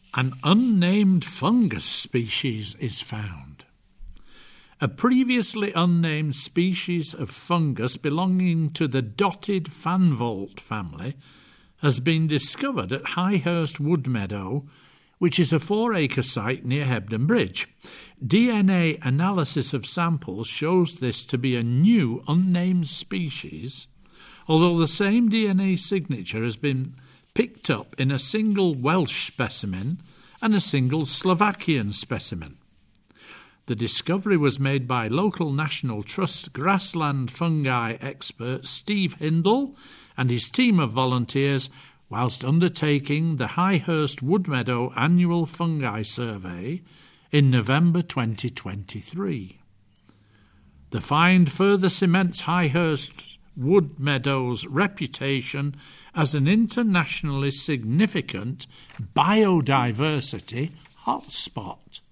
An unnamed fungus species is found. A previously unnamed species of fungus belonging to the dotted fanvolt family has been discovered at Highhurst Wood Meadow, which is a 4-acre site near Hebden Bridge. DNA analysis of samples shows this to be a new unnamed species, although the same DNA signature has been picked up in a single Welsh specimen and a single Slovakian specimen. The discovery was made by local National Trust grassland fungi expert Steve Hindle and his team of volunteers whilst undertaking the Highhurst Wood Meadow Annual Fungi Survey in November 2023. The find further cements Highhurst Wood Meadow's reputation as an internationally significant biodiversity hotspot.